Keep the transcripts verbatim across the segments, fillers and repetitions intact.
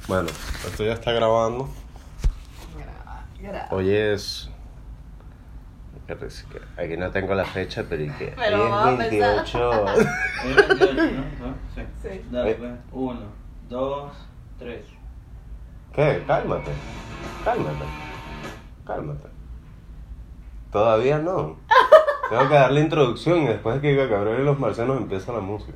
Bueno, esto ya está grabando. Graba, graba. Hoy es... Aquí no tengo la fecha, pero ¿y qué? Pero Hoy vamos a es veintiocho. Hoy es veintiocho, ¿no? ¿No? Sí. Sí. Dale, pues. Uno, dos, tres. ¿Qué? Cálmate. Cálmate. Cálmate. Todavía no. Tengo que darle introducción y después de que diga Gabriel y los marcianos empieza la música.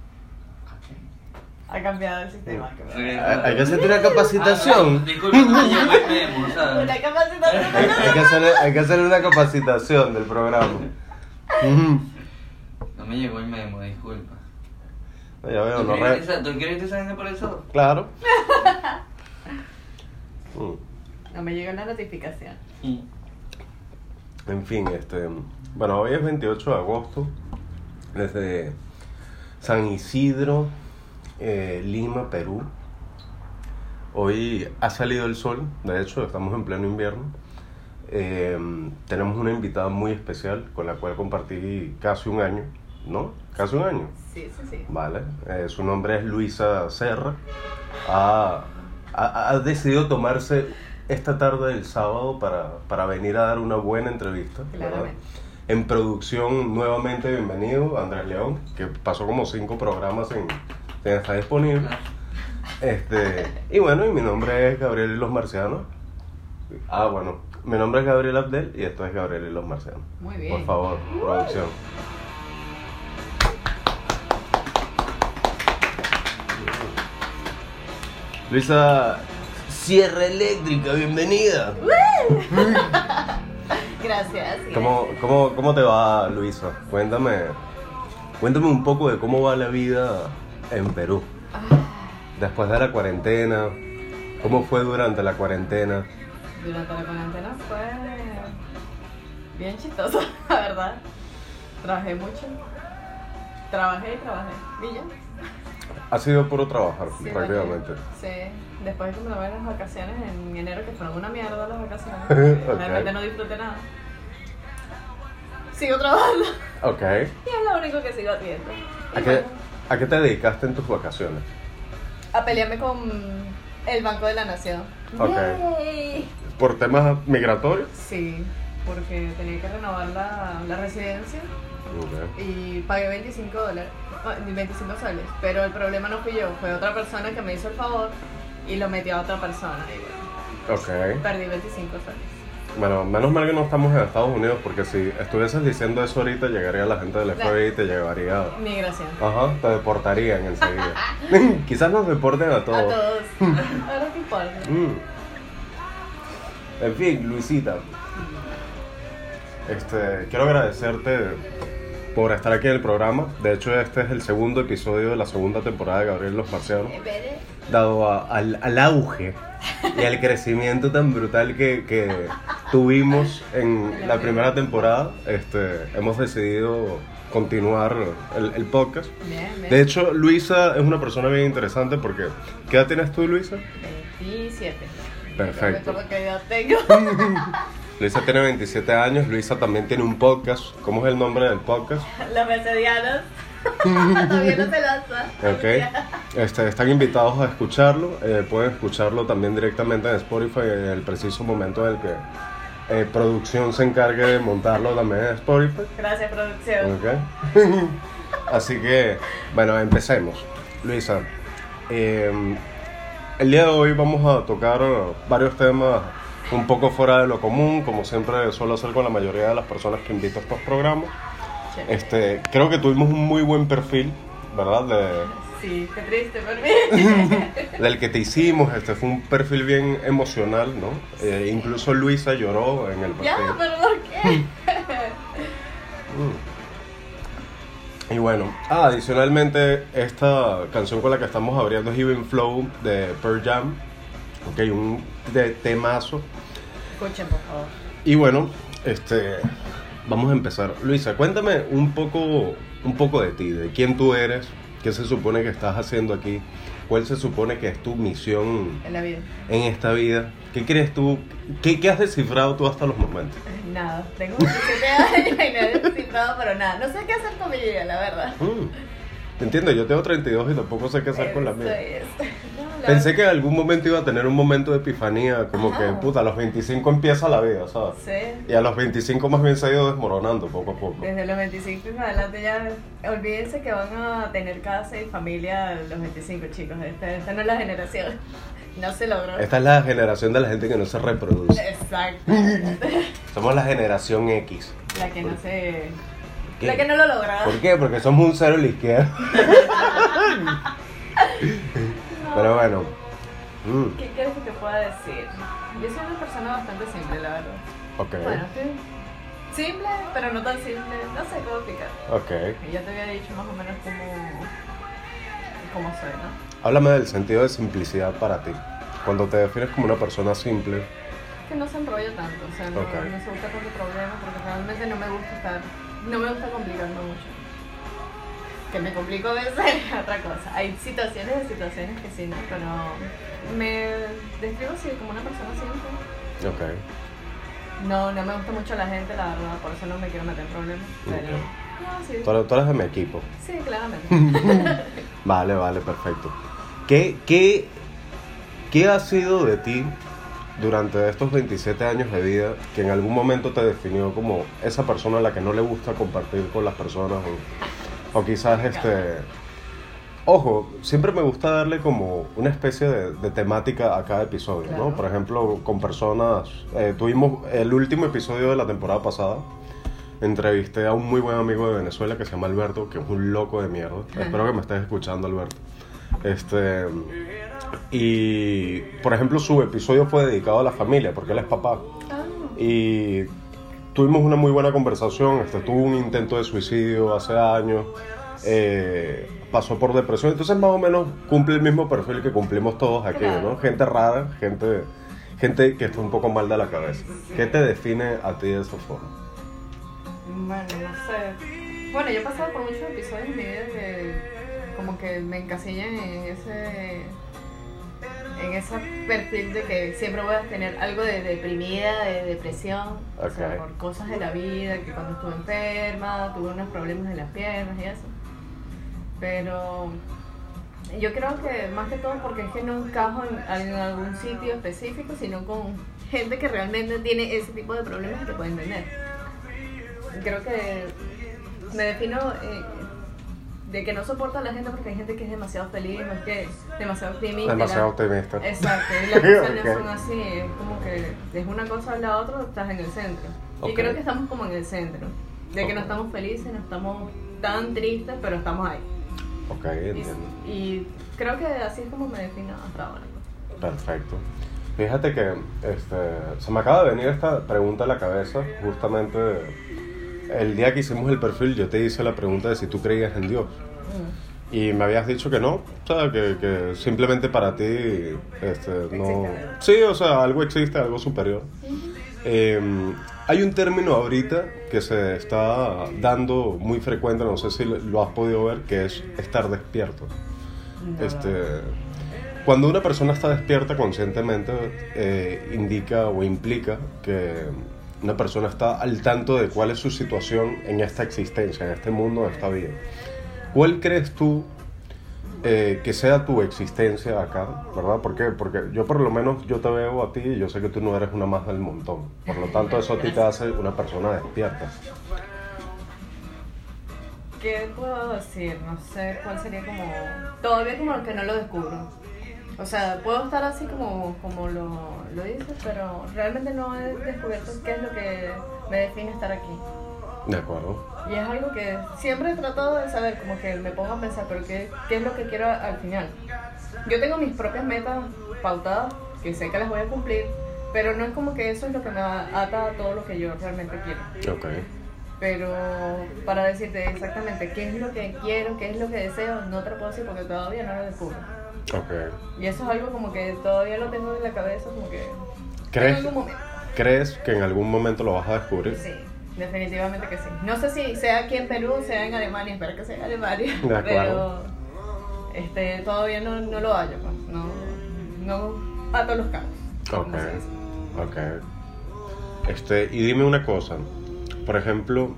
Ha cambiado el sistema. Hay Hay hay que hacer una capacitación. Disculpe, no me llegó el memo, ¿sabes? Una capacitación. Hay, hay que hacer, hay que hacer una capacitación del programa. Ujú. No me llegó el memo, disculpa. Ya veo, ¿Tú no quieres re... esa- ¿Tú quieres esa vaina por eso? Claro. Mm. No me llegó la notificación. En fin, este... Bueno, hoy es veintiocho de agosto. Desde San Isidro, eh, Lima, Perú. Hoy ha salido el sol. De hecho, estamos en pleno invierno. Eh, tenemos una invitada muy especial con la cual compartí casi un año, ¿no? Casi un año. Sí, sí, sí. Vale. Eh, su nombre es Luisa Serra. Ha, ha, ha decidido tomarse esta tarde del sábado para, para venir a dar una buena entrevista. ¿verdad? Claramente. En producción, nuevamente bienvenido Andrés León, que pasó como cinco programas sin, sin estar disponible. Este, y bueno, y mi nombre es Gabriel y los Marcianos. Ah, bueno, mi nombre es Gabriel Abdel y esto es Gabriel y los Marcianos. Muy bien. Por favor, producción. Luisa Sierra Eléctrica, bienvenida. Gracias. ¿Cómo, cómo, ¿Cómo te va, Luisa? Cuéntame, cuéntame un poco de cómo va la vida en Perú. Ah, Después de la cuarentena, ¿cómo fue durante la cuarentena? durante la cuarentena fue bien chistoso, la verdad. Trabajé mucho. Trabajé y trabajé. ¿Y ya? Ha sido puro trabajar, Sí, prácticamente. Sí, después de que me tomé las vacaciones en enero, que fueron una mierda las vacaciones, Ok. realmente no disfruté nada. Sigo trabajando Ok. y es lo único que sigo haciendo. Y ¿A qué, bueno, ¿A qué te dedicaste en tus vacaciones? a pelearme con el Banco de la Nación. Ok. Yay. ¿Por temas migratorios? Sí, porque tenía que renovar la, la residencia Ok. y pagué veinticinco dólares, ah, veinticinco soles, pero el problema no fui yo, fue otra persona que me hizo el favor y lo metió a otra persona y bueno, Ok. perdí veinticinco soles. Bueno, menos mal que no estamos en Estados Unidos porque si estuvieses diciendo eso ahorita llegaría la gente del F B I y te llevaría... Migración. Ajá, te deportarían enseguida. Quizás nos deporten a todos. A todos. Ahora qué importa. Mm. En fin, Luisita, este, quiero agradecerte por estar aquí en el programa. De hecho, este es el segundo episodio de la segunda temporada de Gabriel y los Marcianos. Espere. Dado a- al, al auge y al crecimiento tan brutal que, que tuvimos en la primera temporada, este, hemos decidido continuar el, el podcast. Bien, bien. De hecho, Luisa es una persona bien interesante porque... ¿Qué edad tienes tú, Luisa? veintisiete. Perfecto. No me acuerdo qué edad tengo. Luisa tiene veintisiete años, Luisa también tiene un podcast. ¿Cómo es el nombre del podcast? Los mesedianos. Todavía no se lanza. Ok. Este, están invitados a escucharlo. Eh, pueden escucharlo también directamente en Spotify en el preciso momento en el que eh, producción se encargue de montarlo también en Spotify. Gracias, producción. Ok. Así que, bueno, empecemos. Luisa, eh, el día de hoy vamos a tocar varios temas un poco fuera de lo común, como siempre suelo hacer con la mayoría de las personas que invito a estos programas. Chévere. Este, creo que tuvimos un muy buen perfil, ¿verdad? De, Sí, qué triste por mí. del que te hicimos. Este fue un perfil bien emocional, ¿no? Eh, incluso Luisa lloró en el perfil. Ya, pero ¿por qué? Mm. Y bueno, ah, adicionalmente esta canción con la que estamos abriendo es Even Flow de Pearl Jam. Ok, un de, temazo. Escuchen, por favor. Y bueno, este, vamos a empezar. Luisa, cuéntame un poco, un poco de ti, de quién tú eres, qué se supone que estás haciendo aquí, cuál se supone que es tu misión En la vida. en esta vida. ¿Qué crees tú? ¿Qué, qué has descifrado tú hasta los momentos? Nada, tengo veintisiete años y no he descifrado, pero nada. No sé qué hacer con mi vida, la verdad. Mm. Entiendo, yo tengo treinta y dos y tampoco sé qué hacer con la Eso mía. es. No, la- Pensé que en algún momento iba a tener un momento de epifanía, como Ajá. que, puta, a los veinticinco empieza la vida, ¿sabes? Sí. Y a los veinticinco más bien se ha ido desmoronando poco a poco. Desde los veinticinco en adelante ya, olvídense que van a tener casa y familia a los veinticinco, chicos. Esta, esta no es la generación. No se logró. Esta es la generación de la gente que no se reproduce. Exacto. Somos la generación X. La que no se... ¿Qué? La que no lo logra. ¿Por qué? Porque somos un cero a la izquierda. Pero bueno. Mm, ¿Qué quieres que te pueda decir? Yo soy una persona bastante simple, la verdad. ok. Bueno, sí. Simple, pero no tan simple. No sé cómo explicar. Ok. Y ya te había dicho más o menos cómo, cómo soy, ¿no? Háblame del sentido de simplicidad para ti. Cuando te defines como una persona simple. Que no se enrolla tanto, o sea, no, Ok. no se busca tanto problema porque realmente no me gusta estar, no me gusta complicarme mucho. Que me complico a veces es otra cosa. Hay situaciones y situaciones que sí, ¿no? Pero me describo así como una persona simple. Ok. No, no me gusta mucho la gente, la verdad, por eso no me quiero meter en problemas. Pero, Ok. no, sí. Tú eres, tú eres de mi equipo. Sí, claramente. Vale, vale, perfecto. ¿Qué, qué, qué ha sido de ti durante estos veintisiete años de vida que en algún momento te definió como esa persona a la que no le gusta compartir con las personas? O, o quizás este... Ojo, siempre me gusta darle como una especie de, de temática a cada episodio, ¿no? Claro. Por ejemplo, con personas... eh, tuvimos el último episodio de la temporada pasada. Entrevisté a un muy buen amigo de Venezuela que se llama Alberto, que es un loco de mierda. Espero que me estés escuchando, Alberto. Este... Y, por ejemplo, su episodio fue dedicado a la familia, porque él es papá. Ah, Y tuvimos una muy buena conversación. Este, tuvo un intento de suicidio hace años. Eh, pasó por depresión. Entonces, más o menos, cumple el mismo perfil que cumplimos todos aquí, Claro. ¿no? Gente rara, gente, gente que está un poco mal de la cabeza. ¿Qué te define a ti de esa forma? bueno, no sé. Bueno, yo he pasado por muchos episodios en mi vida que como que me encasillan en ese en ese perfil de que siempre voy a tener algo de deprimida, de depresión, o sea, Ok. por cosas de la vida, que cuando estuve enferma, tuve unos problemas en las piernas y eso. Pero yo creo que más que todo porque es que no encajo en, en algún sitio específico, sino con gente que realmente tiene ese tipo de problemas que pueden tener. Creo que me defino eh, de que no soporto a la gente porque hay gente que es demasiado feliz, no es que es demasiado optimista. Demasiado la- optimista. Exacto, y las cosas Ok. no son así, es como que es una cosa o la otra, estás en el centro. Ok. Y creo que estamos como en el centro, de que no Ok. estamos felices, no estamos tan tristes, pero estamos ahí. Ok, Y, entiendo. y creo que así es como me defino hasta ahora. Perfecto. Fíjate que este, se me acaba de venir esta pregunta a la cabeza. Justamente el día que hicimos el perfil, yo te hice la pregunta de si tú creías en Dios. Mm. Y me habías dicho que no, o sea, que, que simplemente para ti este, no... algo. Sí, o sea, algo existe, algo superior. Eh, hay un término ahorita que se está dando muy frecuente, no sé si lo has podido ver, que es estar despierto. No. Este, cuando una persona está despierta conscientemente, eh, indica o implica que una persona está al tanto de cuál es su situación en esta existencia, en este mundo, en esta vida. ¿Cuál crees tú eh, que sea tu existencia acá, verdad? ¿Por qué? Porque yo por lo menos yo te veo a ti y yo sé que tú no eres una más del montón. Por lo tanto, eso a ti te hace una persona despierta. ¿Qué puedo decir? No sé cuál sería como... Todavía como que no lo descubro. O sea, puedo estar así como, como lo, lo dices, pero realmente no he descubierto qué es lo que me define estar aquí. De acuerdo. Y es algo que siempre he tratado de saber, como que me pongo a pensar, pero qué, qué es lo que quiero al final. Yo tengo mis propias metas pautadas, que sé que las voy a cumplir, pero no es como que eso es lo que me ata a todo lo que yo realmente quiero. Ok. Pero para decirte exactamente qué es lo que quiero, qué es lo que deseo, no te lo puedo decir porque todavía no lo descubro. Ok. Y eso es algo como que todavía lo tengo en la cabeza, como que ¿Crees, en algún momento. ¿Crees que en algún momento lo vas a descubrir? Sí, definitivamente que sí. No sé si sea aquí en Perú, sea en Alemania, espero que sea en Alemania. De acuerdo. Pero este, todavía no, no lo hallo, pues. No, no ato los cabos. Ok. como se dice. Ok. Este, y dime una cosa. Por ejemplo,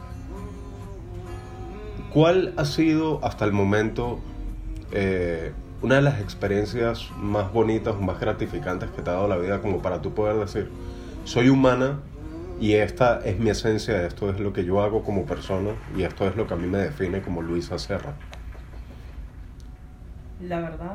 ¿cuál ha sido hasta el momento eh, una de las experiencias más bonitas o más gratificantes que te ha dado la vida como para tú poder decir, soy humana y esta es mi esencia, esto es lo que yo hago como persona y esto es lo que a mí me define como Luisa Serra? La verdad,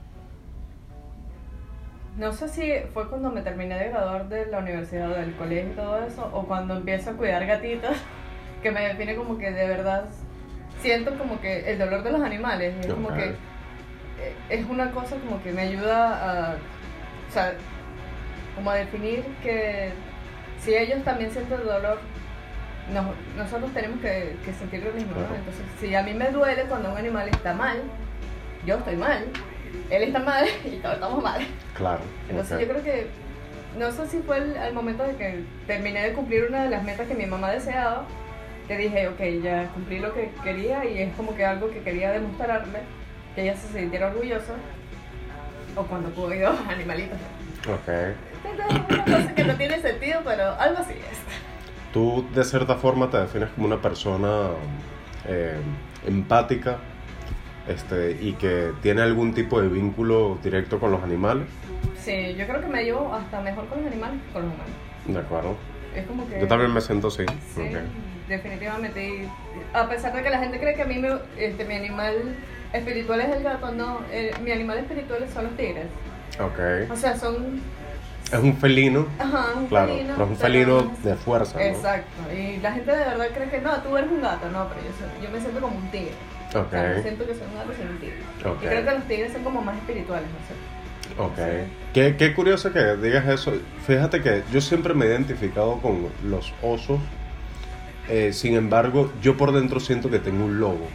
no sé si fue cuando me terminé de graduar de la universidad, del colegio y todo eso, o cuando empiezo a cuidar gatitos, que me define como que de verdad siento como que el dolor de los animales, y es como Okay. que eh, es una cosa como que me ayuda a, o sea, como a definir que si ellos también sienten el dolor, nos- nosotros tenemos que, que sentir lo mismo, ¿no? Claro. Entonces, si a mí me duele cuando un animal está mal, yo estoy mal, él está mal y todos estamos mal. Claro. Entonces ok. yo creo que, no sé si fue el, el momento de que terminé de cumplir una de las metas que mi mamá deseaba, que dije, ok, ya cumplí lo que quería y es como que algo que quería demostrarle, que ella se sintiera orgullosa, o cuando cuido animalitos. Ok. Entonces, es una cosa que no tiene sentido, pero algo así es. Tú de cierta forma te defines como una persona eh, empática, este, y que tiene algún tipo de vínculo directo con los animales. Sí, yo creo que me llevo hasta mejor con los animales que con los humanos. De acuerdo. Es como que... Yo también me siento así. Sí, Ok. definitivamente. Y a pesar de que la gente cree que a mí me, este, mi animal espiritual es el gato, no, eh, mi animal espiritual son los tigres. Ok. O sea, son... Es un felino. Ajá, un Claro, felino. pero es un pero- felino de fuerza, ¿no? Exacto. Y la gente de verdad cree que no, tú eres un gato. No, pero yo, soy- yo me siento como un tigre. Ok. O sea, no siento que soy un gato, soy un tigre. Ok. Y creo que los tigres son como más espirituales, no sé. Ok. Sí. Qué, qué curioso que digas eso. Fíjate que yo siempre me he identificado con los osos. Eh, sin embargo, yo por dentro siento que tengo un lobo.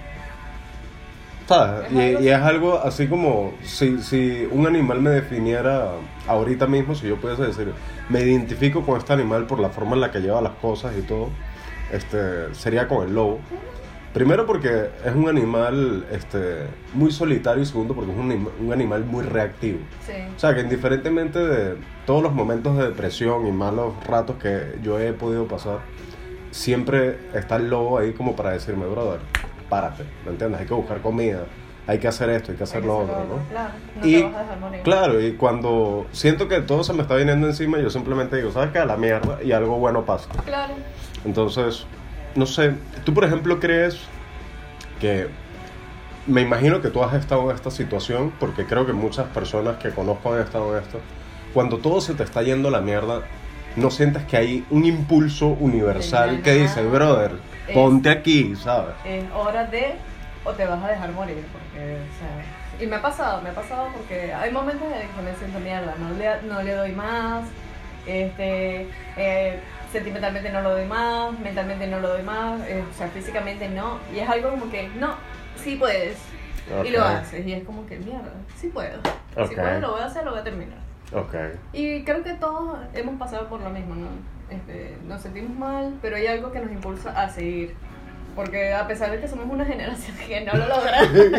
¿Sabes? Es Y, algo y es algo así como si, si un animal me definiera ahorita mismo, si yo pudiese decir, me identifico con este animal por la forma en la que lleva las cosas y todo, este, sería con el lobo. Primero porque es un animal este, muy solitario y segundo porque es un, anima- un animal muy reactivo. Sí. O sea que indiferentemente de todos los momentos de depresión y malos ratos que yo he podido pasar, siempre está el lobo ahí como para decirme, brother, párate, ¿me entiendes? Hay que buscar comida, hay que hacer esto, hay que hacer Hay que lo hacer otro, ¿no? Claro, no Y- te vas a dejar morir. Claro, y cuando siento que todo se me está viniendo encima, yo simplemente digo, ¿sabes qué? A la mierda y algo bueno pasa. Claro. Entonces, no sé, tú por ejemplo crees que, me imagino que tú has estado en esta situación, porque creo que muchas personas que conozco han estado en esto, cuando todo se te está yendo a la mierda, ¿no sientes que hay un impulso universal que dice, brother, Es- ponte aquí, ¿sabes? Es hora de, o te vas a dejar morir, porque, o sea, y me ha pasado, me ha pasado porque hay momentos en que me siento mierda, no le, no le doy más, este, eh, sentimentalmente no lo doy más, mentalmente no lo doy más, eh, o sea, físicamente no, y es algo como que, no, sí puedes, y lo Ok. haces, y es como que, mierda, sí puedo, Ok. sí puedo, lo voy a hacer, lo voy a terminar. Ok, Y creo que todos hemos pasado por lo mismo, ¿no? Este, nos sentimos mal, pero hay algo que nos impulsa a seguir. Porque a pesar de que somos una generación que no lo logra,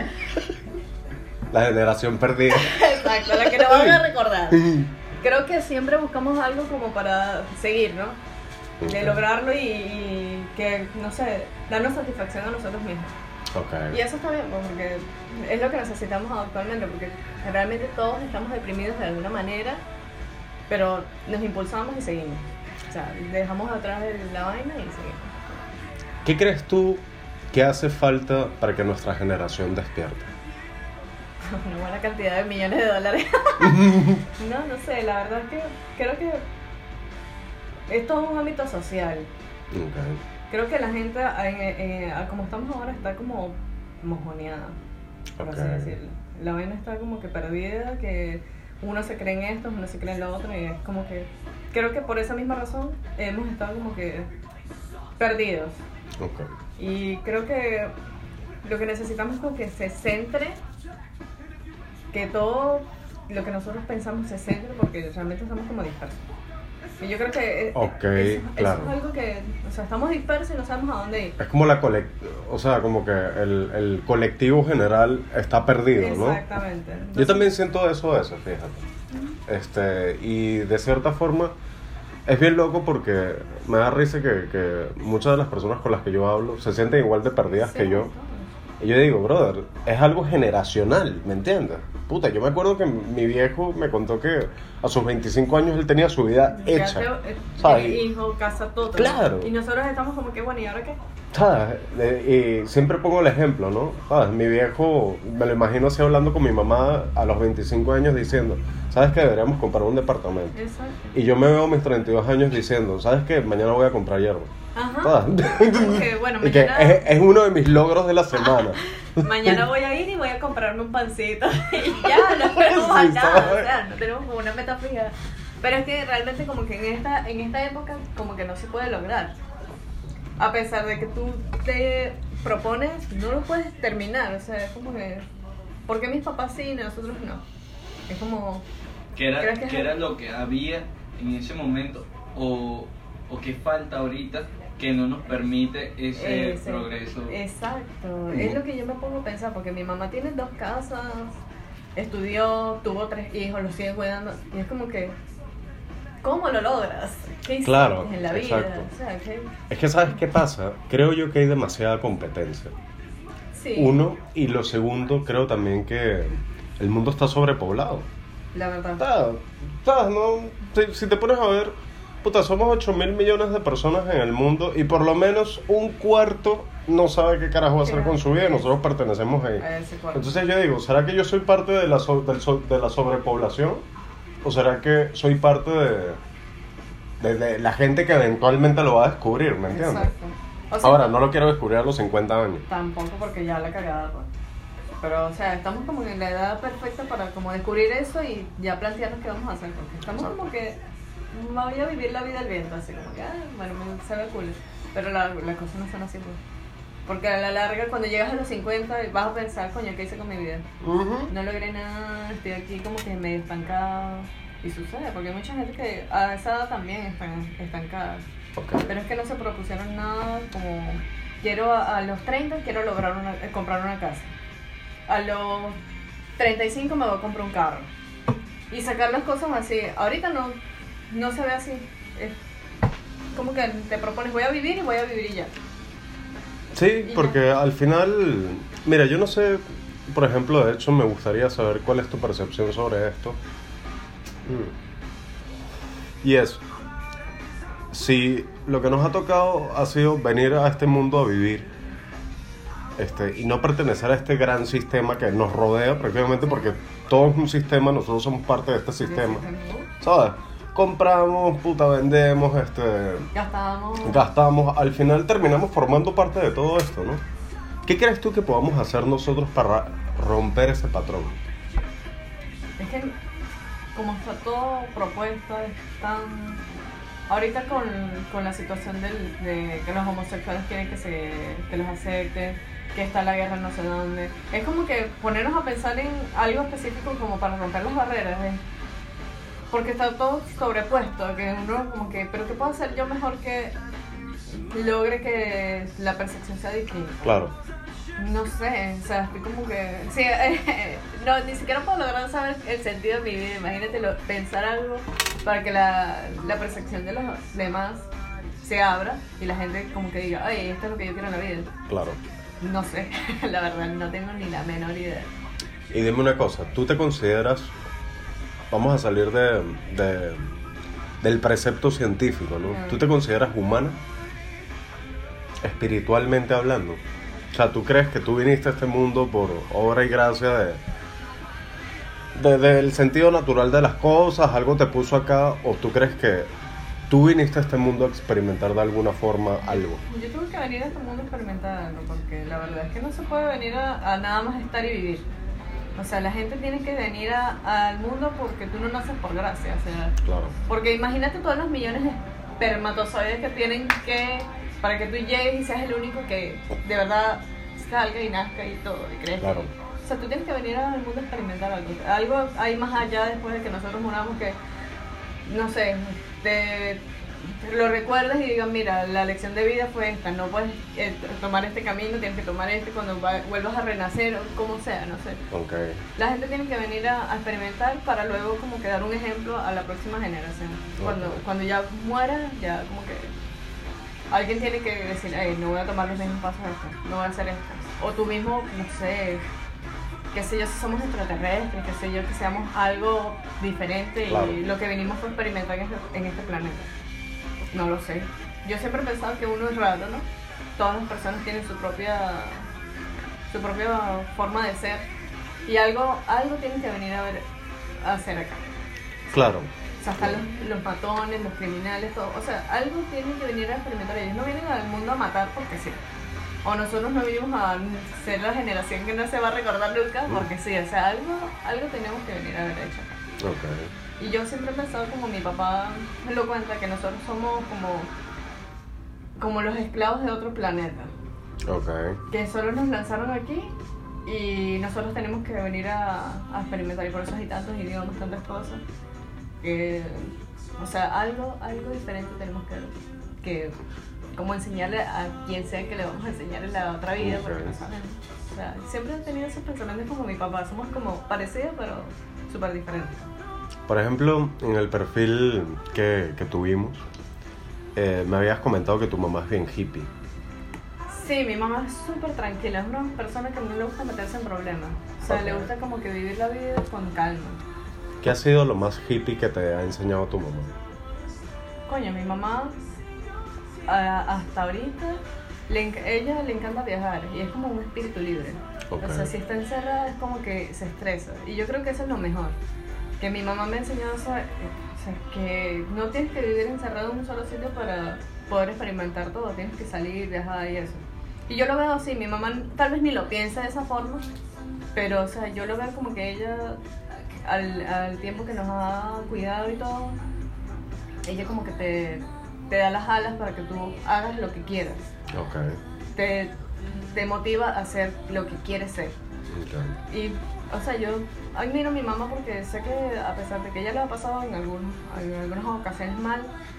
la generación perdida. exacto, la que no van a recordar, creo que siempre buscamos algo como para seguir, ¿no? De Ok. lograrlo y, y que, no sé, darnos satisfacción a nosotros mismos. Ok. Y eso está bien, pues, porque es lo que necesitamos actualmente, porque realmente todos estamos deprimidos de alguna manera, pero nos impulsamos y seguimos. O sea, dejamos atrás la vaina y seguimos. ¿Qué crees tú que hace falta para que nuestra generación despierte? Una buena cantidad de millones de dólares. No, no sé, la verdad es que creo que esto es un ámbito social. Ok. Creo que la gente, en- en- a como estamos ahora, está como mojoneada, por así Ok. decirlo. La vaina está como que perdida, que uno se cree en esto, uno se cree en lo otro, y es como que, creo que por esa misma razón hemos estado como que perdidos. Ok. Y creo que lo que necesitamos es como que se centre, que todo lo que nosotros pensamos se centre, porque realmente estamos como dispersos. Y yo creo que eh, Ok, eso, claro. eso es algo que, o sea, estamos dispersos y no sabemos a dónde ir. Es como la colect... O sea, como que el, el colectivo general está perdido, ¿no? Exactamente. Yo Entonces, también siento eso de eso, fíjate. Este, y de cierta forma es bien loco porque me da risa que, que muchas de las personas con las que yo hablo se sienten igual de perdidas sí, que yo. no. Y yo digo, brother, es algo generacional, ¿me entiendes? Puta, yo me acuerdo que mi viejo me contó que a sus veinticinco años él tenía su vida Ya hecha. te- eh, ¿sabes? tiene hijo, casa, todo. Claro. Y nosotros estamos como que, bueno, ¿y ahora qué? ¿Sabes? Eh, Y siempre pongo el ejemplo, ¿no? ¿Sabes? Mi viejo, me lo imagino así hablando con mi mamá a los veinticinco años diciendo, ¿sabes que deberíamos comprar un departamento? Exacto. Y yo me veo a mis treinta y dos años diciendo, ¿sabes qué? Mañana voy a comprar hierba. Ajá. ¿Sabes? Como que, bueno, Y que mañana, es, es uno de mis logros de la semana. mañana voy a ir y voy a comprarme un pancito. Y ya, no tenemos más Sí, nada. ¿sabes? O sea, no tenemos como una meta fija. Pero es que realmente como que en esta, en esta época como que no se puede lograr. A pesar de que tú te propones, no lo puedes terminar. O sea, es como que... ¿Por qué mis papás sí y nosotros no? Es como... ¿Qué era, ¿Crees que es qué era algo? lo que había en ese momento o, o qué falta ahorita que no nos permite ese Ese- progreso? Exacto, es lo que yo me pongo a pensar, porque mi mamá tiene dos casas, estudió, tuvo tres hijos, los sigue cuidando, y es como que, ¿cómo lo logras? ¿Qué hiciste Claro, en la vida? exacto. O sea, ¿qué? Es que, ¿sabes qué pasa? Creo yo que hay demasiada competencia. Sí, Uno, y lo segundo, creo también que el mundo está sobrepoblado. la verdad. Está, está, ¿no? Si, si te pones a ver, puta, somos ocho mil millones de personas en el mundo y por lo menos un cuarto no sabe qué carajo hacer con su vida y nosotros pertenecemos ahí. A ese cuarto. Entonces yo digo, ¿será que yo soy parte de la, so- del so- de la sobrepoblación? ¿O será que soy parte de, de, de la gente que eventualmente lo va a descubrir? ¿Me entiendes? Exacto. O sea, Ahora, no lo quiero descubrir a los cincuenta años. Tampoco porque ya la cagada, pues. Pero, o sea, estamos como en la edad perfecta para como descubrir eso y ya plantearnos qué vamos a hacer. Porque estamos Exacto. como que voy a vivir la vida al viento, así como que, ah, bueno, me se ve cool. Pero la- las cosas no son así, pues. Porque a la larga, cuando llegas a los cincuenta, vas a pensar, coño, ¿qué hice con mi vida? Ujú. No logré nada, estoy aquí como que medio estancado. Y sucede, porque hay mucha gente que a esa edad también están estancada. Ok. Pero es que no se propusieron nada como, quiero a, a los treinta quiero lograr una, eh, comprar una casa. A los treinta y cinco me voy a comprar un carro. Y sacar las cosas así. Ahorita no, no se ve así. Es como que te propones, voy a vivir y voy a vivir y ya. Sí, porque al final, mira, yo no sé, por ejemplo, de hecho me gustaría saber cuál es tu percepción sobre esto. Mm. Y es, si lo que nos ha tocado ha sido venir a este mundo a vivir, este, y no pertenecer a este gran sistema que nos rodea prácticamente, porque todo es un sistema, nosotros somos parte de este sistema, ¿sabes? Compramos, puta, vendemos, este, Gastamos. gastamos, al final terminamos formando parte de todo esto, ¿no? ¿Qué crees tú que podamos hacer nosotros para romper ese patrón? Es que como está todo propuesto, están ahorita con, con la situación del, de que los homosexuales quieren que se que los acepten, que está la guerra en no sé dónde. Es como que ponernos a pensar en algo específico como para romper las barreras, ¿eh? Porque está todo sobrepuesto, que uno como que, pero ¿qué puedo hacer yo mejor que logre que la percepción sea distinta? Claro. No sé, o sea, estoy como que... Sí, eh, no, ni siquiera puedo lograr saber el sentido de mi vida. Imagínate lo- pensar algo para que la, la percepción de los demás se abra y la gente como que diga, ay, esto es lo que yo quiero en la vida. Claro. No sé, la verdad, no tengo ni la menor idea. Y dime una cosa, ¿tú te consideras, vamos a salir de, de- del precepto científico, ¿no? Ah. ¿Tú te consideras humana? Espiritualmente hablando. O sea, ¿tú crees que tú viniste a este mundo por obra y gracia de, de- del sentido natural de las cosas, algo te puso acá, o tú crees que tú viniste a este mundo a experimentar de alguna forma algo? Yo tuve que venir a este mundo a experimentar algo, porque la verdad es que no se puede venir a, a nada más estar y vivir. O sea, la gente tiene que venir a- al mundo porque tú no naces por gracia, o sea... Claro. Porque imagínate todos los millones de espermatozoides que tienen que, para que tú llegues y seas el único que de verdad salga y nazca y todo, y crezca. Claro. O sea, tú tienes que venir al mundo a experimentar algo. Algo hay más allá después de que nosotros muramos que, no sé, te, te lo recuerdes y digas, mira, la lección de vida fue esta, no puedes eh, tomar este camino, tienes que tomar este cuando va- vuelvas a renacer, o como sea, no sé. Ok. La gente tiene que venir a, a experimentar para luego como que dar un ejemplo a la próxima generación. Cuando, Ok. cuando ya muera, ya como que alguien tiene que decir, hey, no voy a tomar los mismos pasos de esto, no voy a hacer esto. o tú mismo, no sé, qué sé yo, si somos extraterrestres, qué sé yo, que seamos algo diferente Claro. y lo que vinimos fue experimentar en este, en este planeta. No lo sé. Yo siempre he pensado que uno es raro, ¿no? Todas las personas tienen su propia, su propia forma de ser y algo, algo tienen que venir a ver, a hacer acá. Claro. O sea, están los, los matones, los criminales, todo. O sea, algo tienen que venir a experimentar. Ellos no vienen al mundo a matar porque sí. O nosotros no vinimos a ser la generación que no se va a recordar nunca porque sí. O sea, algo, algo tenemos que venir a haber hecho acá. Ok. Y yo siempre he pensado, como mi papá me lo cuenta, que nosotros somos como, como los esclavos de otro planeta. Ok. Que solo nos lanzaron aquí y nosotros tenemos que venir a, a experimentar. Y por eso hay tantos idiomas, tantas cosas. Que, o sea, algo, algo diferente tenemos que, que como enseñarle a quien sea que le vamos a enseñar en la otra vida, Ok. porque no sabemos. O sea, siempre he tenido esos pensamientos como mi papá. Somos como parecidos, pero súper diferentes. Por ejemplo, en el perfil que, que tuvimos, eh, me habías comentado que tu mamá es bien hippie. Sí, mi mamá es súper tranquila, es una persona que no le gusta meterse en problemas. O sea, Ok. le gusta como que vivir la vida con calma. ¿Qué ha sido lo más hippie que te ha enseñado tu mamá? Coño, mi mamá a- hasta ahorita, le, enc- ella le encanta viajar y es como un espíritu libre. Ok. O sea, si está encerrada es como que se estresa. Y yo creo que eso es lo mejor. Que mi mamá me enseñó eso, eh, o sea, que no tienes que vivir encerrado en un solo sitio para poder experimentar todo. Tienes que salir, viajar y eso. Y yo lo veo así, mi mamá tal vez ni lo piensa de esa forma, pero o sea, yo lo veo como que ella, al, al tiempo que nos ha cuidado y todo, ella como que te, te da las alas para que tú hagas lo que quieras. Ok. Te, te motiva a hacer lo que quieres ser. Ok. Y, o sea, yo admiro a mi mamá porque sé que a pesar de que ella lo ha pasado en, algún, en algunas ocasiones mal,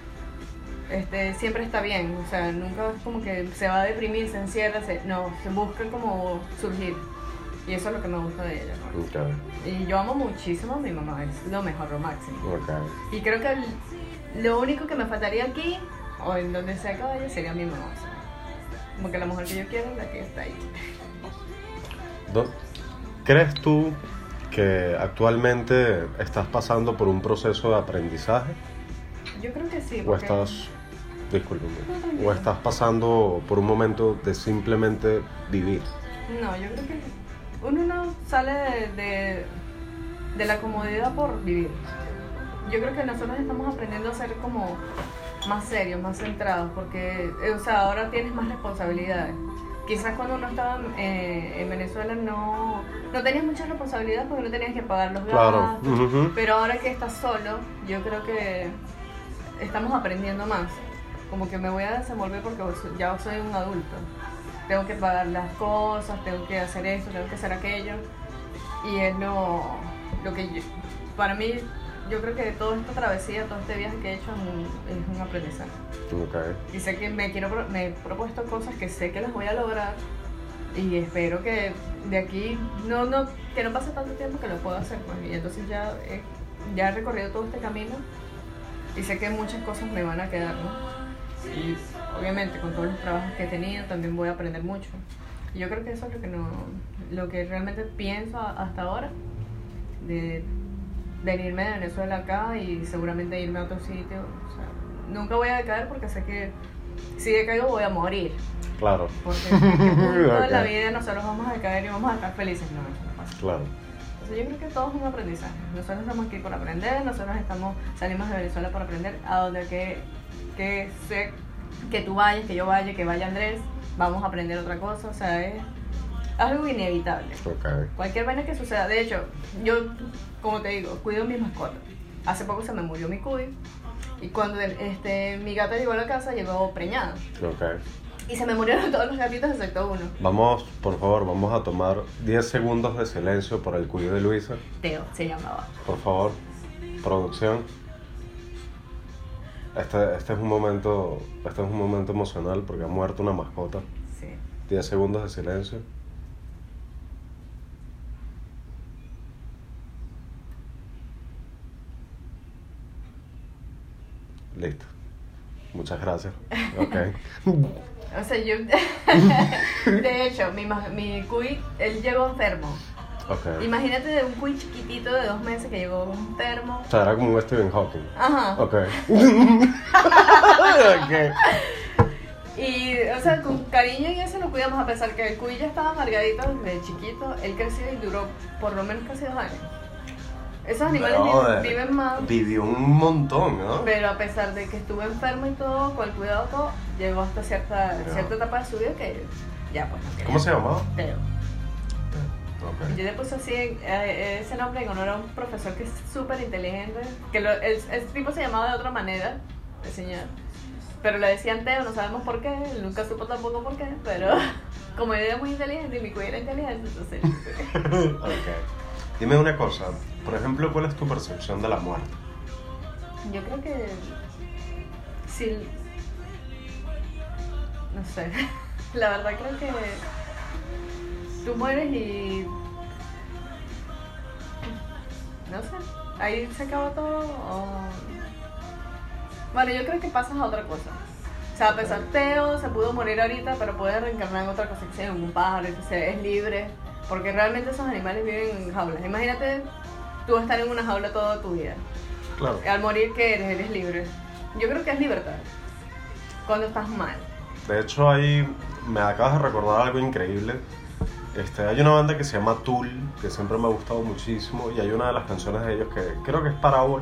este, siempre está bien. O sea, nunca es como que se va a deprimir, se encierra, se, no, se busca como surgir. Y eso es lo que me gusta de ella, ¿no? Ok. Y yo amo muchísimo a mi mamá, es lo mejor, lo máximo. Ok. Y creo que el- lo único que me faltaría aquí, o en donde sea que vaya, sería mi mamá. O sea, como que la mujer que yo quiero es la que está ahí. Do- ¿Crees tú que actualmente estás pasando por un proceso de aprendizaje? Yo creo que sí, ¿O porque... estás, discúlpame, No, tranquilo. o estás pasando por un momento de simplemente vivir? No, yo creo que uno no sale de, de, de la comodidad por vivir. Yo creo que nosotros estamos aprendiendo a ser como más serios, más centrados, porque eh, o sea, ahora tienes más responsabilidades. Quizás cuando uno estaba eh, en Venezuela no, no tenías muchas responsabilidades porque no tenías que pagar los Claro. gastos, Ujú. pero ahora que estás solo, yo creo que estamos aprendiendo más. Como que me voy a desenvolver porque ya soy un adulto. Tengo que pagar las cosas, tengo que hacer esto, tengo que hacer aquello. Y es lo, lo que yo, para mí, yo creo que toda esta travesía, todo este viaje que he hecho es un, es un aprendizaje. Ok. Y sé que me, quiero, pro- me he propuesto cosas que sé que las voy a lograr. Y espero que de aquí, no, no, que no pase tanto tiempo que lo pueda hacer. Pues. Y entonces ya he, ya he recorrido todo este camino y sé que muchas cosas me van a quedar, ¿no? Y obviamente con todos los trabajos que he tenido también voy a aprender mucho. Y yo creo que eso es lo que, no, lo que realmente pienso a- hasta ahora, de venirme de Venezuela acá y seguramente irme a otro sitio. O sea, nunca voy a decaer porque sé que si decaigo voy a morir. Claro. Porque en qué punto de la Ok. vida nosotros vamos a decaer y vamos a estar felices. No, eso no pasa. Claro. Entonces yo creo que todo es un aprendizaje. Nosotros estamos aquí por aprender, nosotros estamos, salimos de Venezuela por aprender, a donde que, que sé que tú vayas, que yo vaya, que vaya Andrés, vamos a aprender otra cosa. O sea, es algo inevitable. Ok. Cualquier vaina que suceda. De hecho, yo, como te digo, cuido mis mascotas. Hace poco se me murió mi cuy y cuando este, mi gata llegó a la casa llegó preñada. Ok. Y se me murieron todos los gatitos excepto uno. Vamos, por favor, vamos a tomar diez segundos de silencio por el cuido de Luisa. Teo se llamaba. Por favor, producción. Este, este es un momento, este es un momento emocional porque ha muerto una mascota. Sí. diez segundos de silencio. Listo. Muchas gracias. Ok. O sea, yo... De hecho, mi, ma- mi cuy, él llegó enfermo. Ok. Imagínate de un cuy chiquitito de dos meses que llegó enfermo. O sea, era como un Stephen Hawking. Ajá. Ok. Ok. Y, o sea, con cariño y eso lo cuidamos, a pesar que el cuy ya estaba amargadito desde chiquito. Él creció y duró por lo menos casi dos años. Esos animales Brother, viven, viven más. Vivió un montón, ¿no? Pero a pesar de que estuvo enfermo y todo, con el cuidado todo, llegó hasta cierta, Ya. cierta etapa de su vida que ya pues no quería. ¿Cómo se llamaba? Teo. Ok. Yo le puse así eh, ese nombre en honor a un profesor que es súper inteligente, que lo, el, el tipo se llamaba de otra manera, el señor, pero le decían Teo, no sabemos por qué, él nunca supo tampoco por qué, pero como él era muy inteligente y mi cuida era inteligente, entonces... Ok. Dime una cosa, por ejemplo, ¿cuál es tu percepción de la muerte? Yo creo que si no sé, la verdad creo que tú mueres y no sé, ahí se acaba todo o... Bueno, yo creo que pasas a otra cosa. O sea, a pesar Teo se pudo morir ahorita, pero puede reencarnar en otra cosa, que sea en un pájaro, que sea, es libre, porque realmente esos animales viven en jaulas. Imagínate tú estar en una jaula toda tu vida. Claro. Al morir, ¿qué eres? Eres libre. Yo creo que es libertad. Cuando estás mal. De hecho, ahí me acabas de recordar algo increíble. Este, hay una banda que se llama Tool, que siempre me ha gustado muchísimo, y hay una de las canciones de ellos que creo que es Parábola,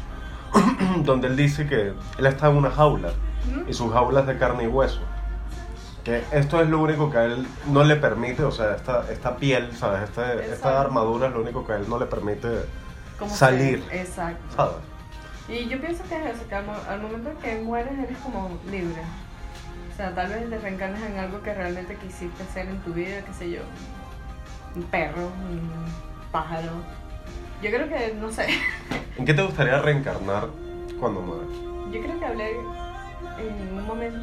donde él dice que él está en una jaula, y su jaula es de carne y hueso. Que esto es lo único que a él no le permite, o sea, esta, esta piel, ¿sabes? Este, esta Exacto. armadura es lo único que a él no le permite Como salir, que- exacto. ¿sabes? Y yo pienso que es eso, que al, mo- al momento en que mueres eres como libre. O sea, tal vez te reencarnes en algo que realmente quisiste hacer en tu vida, qué sé yo. Un perro, un pájaro. Yo creo que, no sé, ¿En qué te gustaría reencarnar cuando mueras? yo creo que hablé en un momento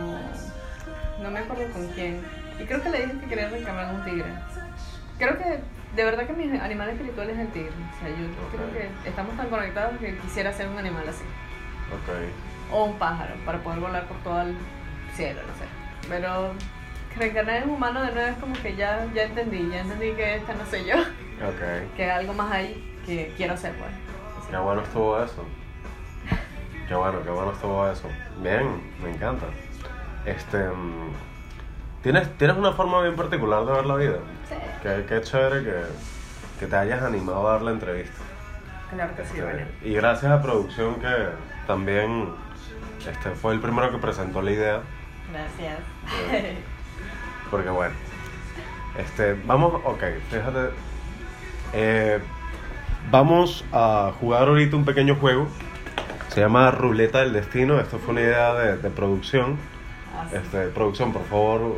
con... No me acuerdo con quién. Y creo que le dije que quería reencarnar en un tigre. Creo que de verdad que mi animal espiritual es el tigre. O sea, yo Ok. creo que estamos tan conectados que quisiera ser un animal así. Ok. O un pájaro, para poder volar por todo el cielo, no sé. Pero reencarnar en un humano de nuevo es como que ya, ya entendí, ya entendí que esta no soy yo. Ok. Que hay algo más ahí que quiero hacer, pues. Qué bueno estuvo eso. Qué bueno, qué bueno estuvo eso. Bien, me encanta. Este, mm, ¿tienes, tienes una forma bien particular de ver la vida. Sí, Qué, qué chévere que, que te hayas animado a dar la entrevista. claro que sí, Este, bueno. y gracias a producción que también este, fue el primero que presentó la idea. Gracias. Eh, Porque bueno, este, vamos, ok, fíjate, eh, vamos a jugar ahorita un pequeño juego, se llama Ruleta del Destino. Esto fue una idea de, de producción. Así. Este, producción, por favor,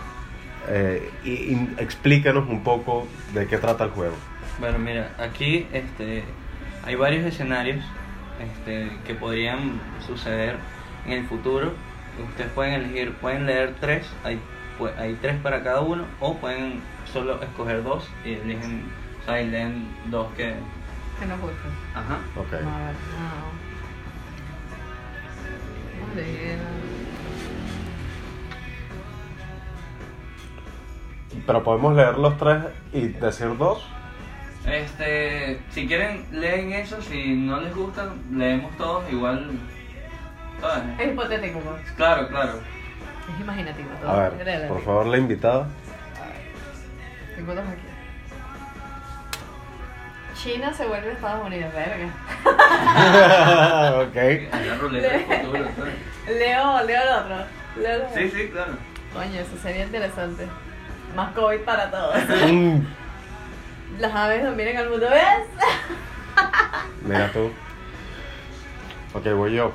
eh, y, y explícanos un poco de qué trata el juego. Bueno, mira, aquí este, hay varios escenarios este, que podrían suceder en el futuro. Ustedes pueden elegir, pueden leer tres, hay, pu- hay tres para cada uno, o pueden solo escoger dos y eligen, o sea, y leen dos que... Que nos gusta. Ajá. Ok. A ver, no. Vamos a leer. Pero podemos leer los tres y decir dos. Este, si quieren, leen eso, si no les gusta, leemos todos, igual... ¿sabes? Es hipotético, pues. Claro, claro. Es imaginativo todo. A ver, Léelo. por favor, la invitada. ¿Qué encuentras aquí? China se vuelve a Estados Unidos, verga. Ok. La ruleta del futuro, ¿sabes? Leo, leo el otro. Leo el otro. Sí, sí, claro. Coño, eso sería interesante. Más COVID para todos. Mm, Las aves dominan al mundo, ¿ves? Mira tú. Ok, voy yo.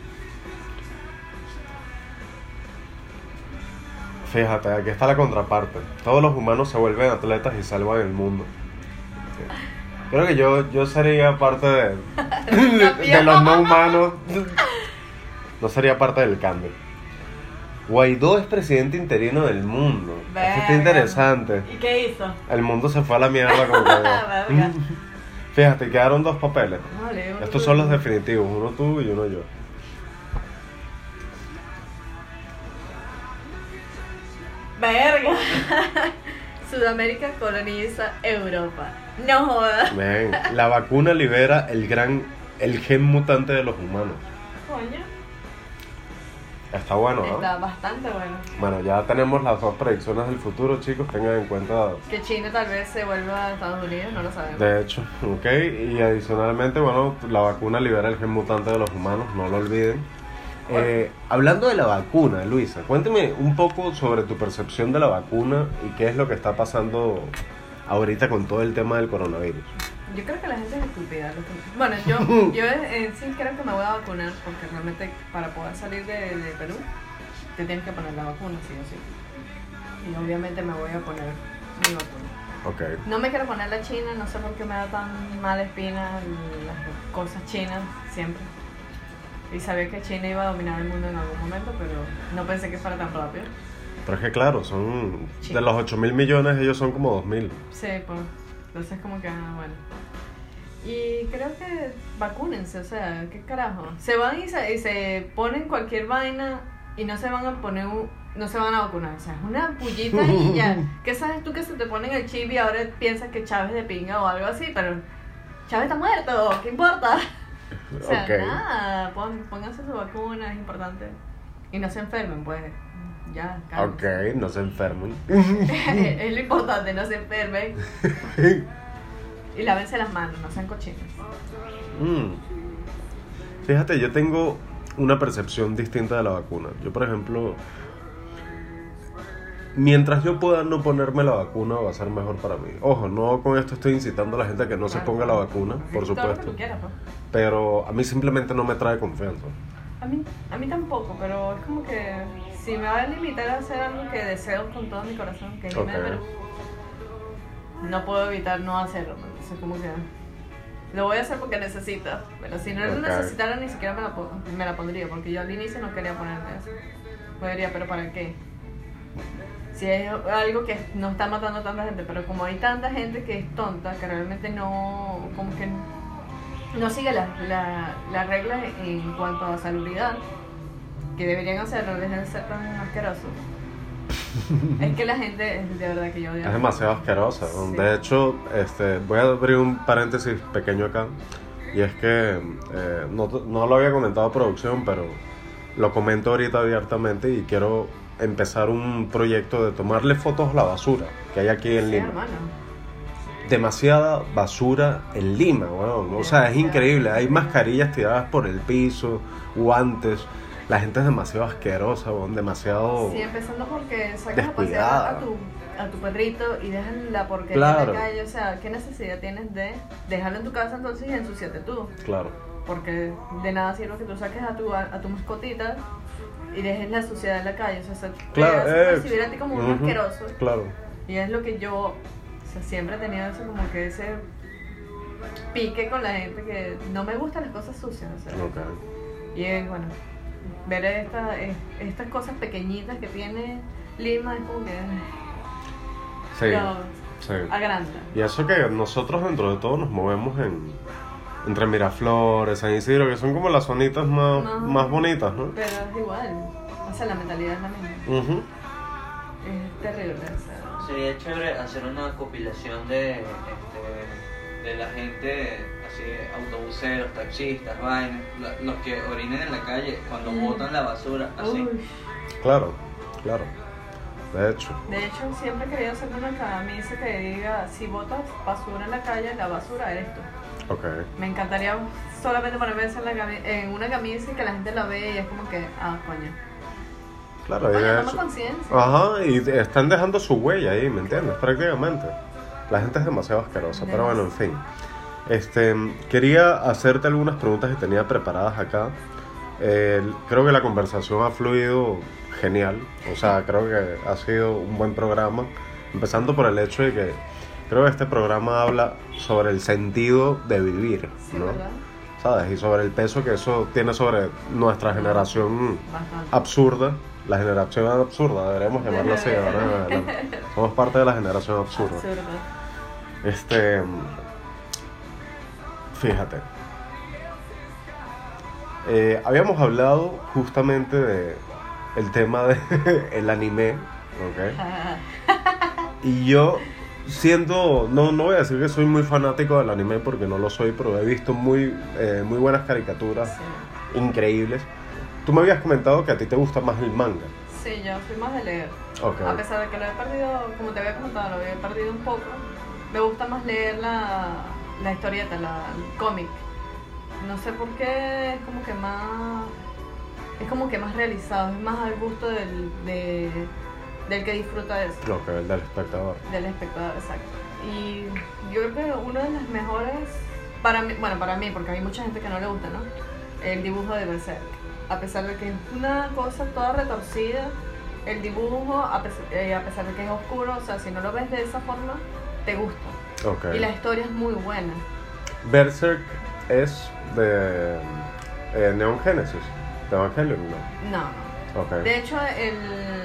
Fíjate, aquí está la contraparte. Todos los humanos se vuelven atletas y salvan el mundo. Sí. Creo que yo, yo sería parte de, de, de los no humanos. No sería parte del cambio. Guaidó es presidente interino del mundo. Esto está Verga. interesante. ¿Y qué hizo? El mundo se fue a la mierda con Guaidó. Verga. Fíjate, quedaron dos papeles. Vale, uno Estos tú. son los definitivos, uno tú y uno yo. Verga. Sudamérica coloniza Europa. No jodas. Ven, la vacuna libera el gran, el gen mutante de los humanos. Coño. Está bueno, ¿no? Está bastante bueno. Bueno, ya tenemos las dos predicciones del futuro, chicos. Tengan en cuenta. Que China tal vez se vuelva a Estados Unidos, no lo sabemos. De hecho, ok. Y adicionalmente, bueno, la vacuna libera el gen mutante de los humanos, no lo olviden. Eh, hablando de la vacuna, Luisa, cuéntame un poco sobre tu percepción de la vacuna y qué es lo que está pasando ahorita con todo el tema del coronavirus. Yo creo que la gente es estúpida. lo que- Bueno, yo, yo eh, sí creo que me voy a vacunar porque realmente para poder salir de, de Perú te tienes que poner la vacuna, sí o sí. Y obviamente me voy a poner mi vacuna. Ok. No me quiero poner la china, no sé por qué me da tan mala espina las cosas chinas siempre. Y sabía que China iba a dominar el mundo en algún momento, pero no pensé que fuera tan rápido. Pero es que claro, son Sí. de los ocho mil millones, ellos son como dos mil. Sí, pues. Entonces como que, ah, bueno. Y creo que vacúnense, o sea, ¿qué carajo? Se van y se, y se ponen cualquier vaina y no se van a poner un, no se van a vacunar. O sea, es una pullita y ya. ¿Qué sabes tú que se te ponen el chip y ahora piensas que Chávez de pinga o algo así? Pero Chávez está muerto, ¿qué importa? O sea, Ok. nada, pon, pónganse su vacuna, es importante. Y no se enfermen, pues. Ya, Ok, cálmense. no se enfermen. Es lo importante, no se enfermen. Y lávense las manos, no sean cochinos. Mm. Fíjate, yo tengo una percepción distinta de la vacuna. Yo, por ejemplo, mientras yo pueda no ponerme la vacuna, va a ser mejor para mí. Ojo, no con esto estoy incitando a la gente a que no se Claro, ponga la claro. vacuna, Porque por todo lo que supuesto. tú quieras, pues. Pero a mí simplemente no me trae confianza. A mí, a mí tampoco, pero es como que si me va a limitar a hacer algo que deseo con todo mi corazón, que es irme de Ok. Perú, no puedo evitar no hacerlo. ¿no? Entonces como que lo voy a hacer porque necesito, pero si no lo Ok. necesitara ni siquiera me la, po- me la pondría, porque yo al inicio no quería ponerme eso. Yo diría, pero ¿para qué? Si es algo que no está matando a tanta gente, pero como hay tanta gente que es tonta, que realmente no, como que no sigue las la, las reglas en cuanto a salubridad, que deberían hacerlo, dejen de ser tan asquerosos. Es que la gente, es de verdad que yo odio. Es demasiado asquerosa. ¿no? Sí. De hecho, este, voy a abrir un paréntesis pequeño acá. Y es que eh, no, no lo había comentado producción, pero lo comento ahorita abiertamente y quiero empezar un proyecto de tomarle fotos a la basura que hay aquí en Sí, Lima. hermano. Demasiada basura en Lima, weón. O sea, es increíble. Hay mascarillas tiradas por el piso, guantes. La gente es demasiado asquerosa, weón. Demasiado... Sí, empezando porque sacas a Descuidada. pasear a tu, a tu perrito y dejan la porquería Claro. en la calle. O sea, ¿qué necesidad tienes de dejarlo en tu casa entonces y ensuciarte tú? Claro. Porque de nada sirve que tú saques a tu, a, a tu mascotita y dejes la suciedad en la calle. O sea, se te Claro, hace eh, percibir a ti como un ujú, asqueroso. Claro. Y es lo que yo, o sea, siempre he tenido eso como que ese pique con la gente que no me gustan las cosas sucias. O sea. Ok. Y es bueno, ver esta, eh, estas cosas pequeñitas que tiene Lima es como que Sí. lo Sí. agranda. Y eso que nosotros dentro de todo nos movemos en entre Miraflores, San Isidro, que son como las zonitas más, Ajá. más bonitas, ¿no? Pero es igual, o sea, la mentalidad es la misma. Ujú. Es terrible, o sea. Sería chévere hacer una compilación de, este, de la gente, así, autobuseros, taxistas, vainas, la- los que orinen en la calle cuando Mm. botan la basura, así. Uy. Claro, claro. De hecho. De hecho, siempre he querido hacer una camisa que diga, si botas basura en la calle, la basura eres tú. Ok. Me encantaría solamente ponerme eso en, la cami- en una camisa y que la gente la ve y es como que, ah, coño. Claro, y Coño, de toma hecho- conciencia. Ajá, y están dejando su huella ahí, ¿me entiendes? Prácticamente. La gente es demasiado asquerosa, pero bueno, en fin. Este, quería hacerte algunas preguntas que tenía preparadas acá. Eh, creo que la conversación ha fluido genial, o sea, creo que ha sido un buen programa, empezando por el hecho de que creo que este programa habla sobre el sentido de vivir, Sí, ¿no? ¿verdad? ¿Sabes? Y sobre el peso que eso tiene sobre nuestra generación Bastante. absurda, la generación absurda, deberíamos llamarla así, ahora en adelante. Somos parte de la generación absurda. Absurdo. Este, fíjate, eh, habíamos hablado justamente de el tema de el anime Ok. Y yo siento, no, no voy a decir que soy muy fanático del anime porque no lo soy, pero he visto muy, eh, muy buenas caricaturas Sí. increíbles. Tú me habías comentado que a ti te gusta más el manga. Sí, yo soy más de leer. Ok. A pesar de que lo he perdido, como te había comentado, lo había perdido un poco, me gusta más leer la, la historieta, la, el cómic. No sé por qué, es como que más es como que más realizado, es más al gusto del, de, del que disfruta de eso. Ok, el del espectador. Del espectador, exacto. Y yo creo que uno de los mejores, para mí, bueno, para mí, porque hay mucha gente que no le gusta, ¿no? El dibujo de Berserk. A pesar de que es una cosa toda retorcida, el dibujo, a pesar, eh, a pesar de que es oscuro, o sea, si no lo ves de esa forma, te gusta. Ok. Y la historia es muy buena. Berserk es de eh, Neon Genesis, de Evangelion, ¿no? No, no. Ok. De hecho, el,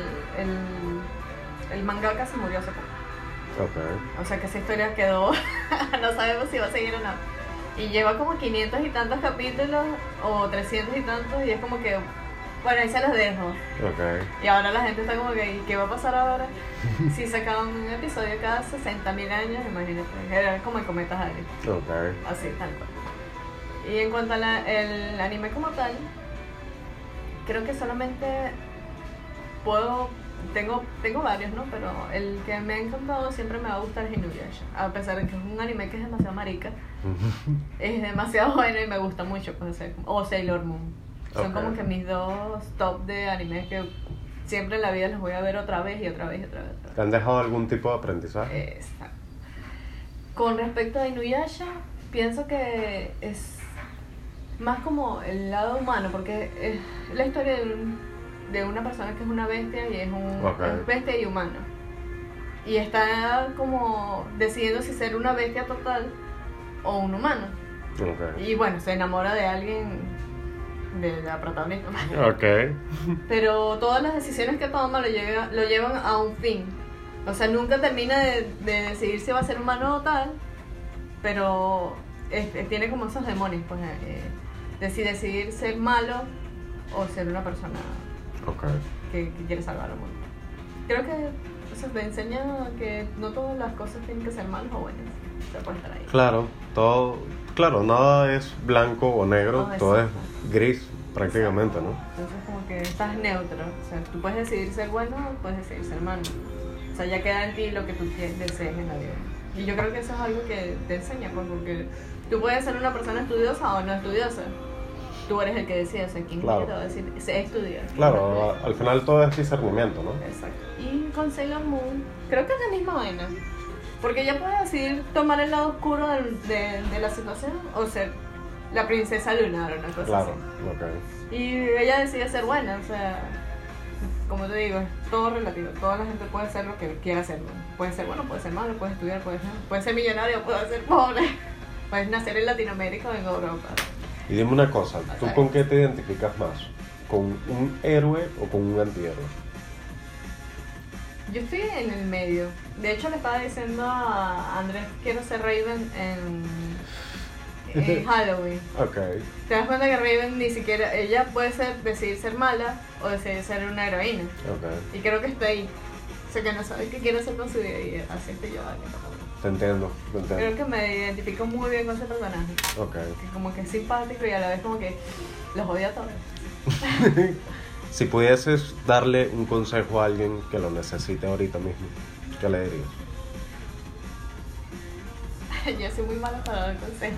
el, el mangaka se murió hace poco. Ok. O sea que esa historia quedó, no sabemos si va a seguir o no. Y lleva como quinientos y tantos capítulos, o trescientos y tantos, y es como que, bueno, ahí se los dejo. Ok. Y ahora la gente está como que, ¿y qué va a pasar ahora? Si sacaban un episodio cada sesenta mil años, imagínate, era como el cometa Halley. Ok. Así, tal cual. Y en cuanto al anime como tal, creo que solamente puedo, tengo, tengo varios, ¿no? Pero el que me ha encantado siempre me va a gustar es Inuyasha. A pesar de que es un anime que es demasiado marica, es demasiado bueno y me gusta mucho, pues, o, sea, o Sailor Moon. Son Ok. como que mis dos top de animes que siempre en la vida los voy a ver otra vez y otra vez y otra vez. Otra vez. ¿Te han dejado algún tipo de aprendizaje? Exacto. Con respecto a Inuyasha, pienso que es más como el lado humano, porque es la historia de, un, de una persona que es una bestia y es un Ok. es bestia y humano. Y está como decidiendo si ser una bestia total o un humano. Ok. Y bueno, se enamora de alguien, de la protagonista. Ok. Pero todas las decisiones que toma lo, llega, lo llevan a un fin. O sea, nunca termina de, de decidir si va a ser humano o tal, pero es, es- tiene como esos demonios, pues, eh, de si decidir ser malo o ser una persona Ok. que, que quiere salvar al mundo. Creo que eso te enseña que no todas las cosas tienen que ser malas o buenas. Se puede estar ahí. Claro, todo, claro, nada es blanco o negro, No, todo es exacto. gris prácticamente, ¿no? Entonces como que estás neutro, o sea, tú puedes decidir ser bueno o puedes decidir ser malo. O sea, ya queda en ti lo que tú quieres, desees en la vida. Y yo creo que eso es algo que te enseña, pues, porque tú puedes ser una persona estudiosa o no estudiosa. Tú eres el que decide, o sea, quién Claro. te va a decir, sé estudiar. Claro, a- al final todo es discernimiento, ¿no? Exacto. Y con Sailor Moon, creo que es la misma vaina. Porque ella puede decidir tomar el lado oscuro del- de, de la situación o ser la princesa lunar o una cosa Claro, así. ok. Y ella decide ser buena, o sea, como te digo, es todo relativo. Toda la gente puede ser lo que quiera ser. Puede ser bueno, puede ser malo, puede estudiar, puede ser, puede ser millonario, puede ser pobre. Puedes nacer en Latinoamérica o en Europa. Y dime una cosa, ¿tú con qué te identificas más? ¿Con un héroe o con un antihéroe? Yo estoy en el medio. De hecho, le estaba diciendo a Andrés que quiero ser Raven en, en Halloween. Ok. Te das cuenta que Raven ni siquiera, ella puede ser, decidir ser mala o decidir ser una heroína. Ok. Y creo que está ahí. O sea, que no sabe qué quiere hacer con su vida y así estoy yo. Te entiendo, te Creo entiendo. que me identifico muy bien con ese personaje. Ok. Que como que es simpático y a la vez como que los odia a todos. Si pudieses darle un consejo a alguien que lo necesite ahorita mismo, ¿qué le dirías? Yo soy muy mala para dar consejos.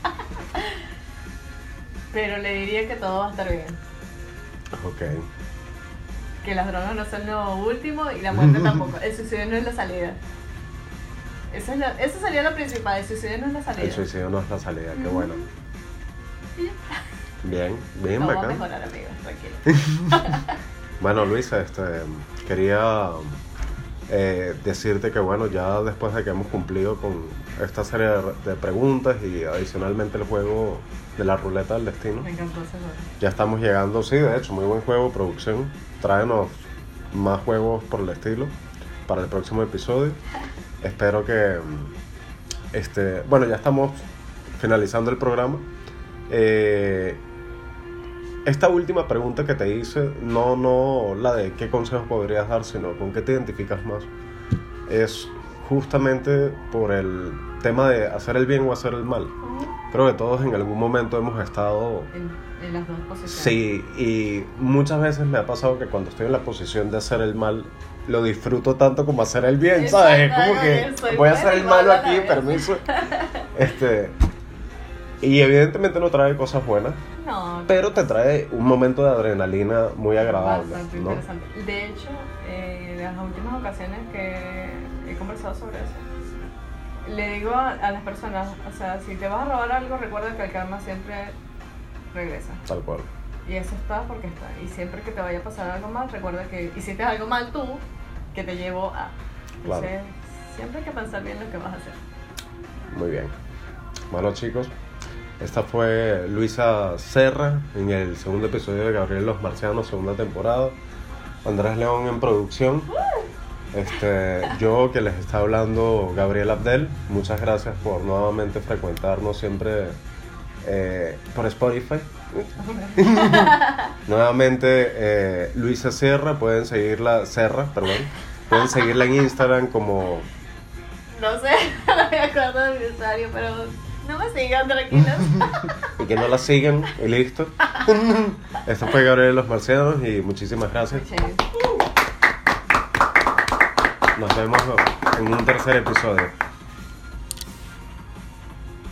Pero le diría que todo va a estar bien. Ok. Que las drogas no son lo último y la muerte tampoco. El suicidio no es la salida. Eso, es la, eso sería lo principal, el suicidio no es la salida. El suicidio no es la salida, qué bueno. Y ya. Bien, bien, Todo va a bacán. mejorar, amigos, tranquilo. Bueno, Luisa, este, quería eh, decirte que bueno, ya después de que hemos cumplido con esta serie de, de preguntas y adicionalmente el juego de la ruleta del destino, Me encantó ese juego. ya estamos llegando, sí, de hecho, muy buen juego, producción. Tráenos más juegos por el estilo para el próximo episodio. Espero que, este, bueno, ya estamos finalizando el programa. Eh, esta última pregunta que te hice, no, no la de qué consejos podrías dar, sino con qué te identificas más, es justamente por el tema de hacer el bien o hacer el mal. Creo que todos en algún momento hemos estado... En, en las dos posiciones. Sí, y muchas veces me ha pasado que cuando estoy en la posición de hacer el mal, lo disfruto tanto como hacer el bien, ¿sabes? Es como que Soy voy a buena hacer el igual malo a la aquí, vez. permiso. Este, y evidentemente no trae cosas buenas, No, pero te trae un momento de adrenalina muy agradable, bastante ¿no? interesante. De hecho, eh, de las últimas ocasiones que he conversado sobre eso, le digo a, a las personas, o sea, si te vas a robar algo, recuerda que el karma siempre regresa. Tal cual. Y eso está porque está. Y siempre que te vaya a pasar algo mal, recuerda que hiciste algo mal tú, que te llevó a... Entonces, Claro. siempre hay que pensar bien lo que vas a hacer. Muy bien. Bueno, chicos, esta fue Luisa Serra en el segundo episodio de Gabriel Los Marcianos, segunda temporada. Andrés León en producción. Este, yo que les está hablando, Gabriel Abdel. Muchas gracias por nuevamente frecuentarnos siempre eh, por Spotify. Nuevamente eh, Luisa Serra, pueden seguirla, Serra, perdón. Pueden seguirla en Instagram como... No sé, no me acuerdo del usuario, pero no me sigan, tranquilos. Y que no la sigan y listo. Esto fue Gabriel Los Marcianos y muchísimas gracias. Chévere. Nos vemos en un tercer episodio.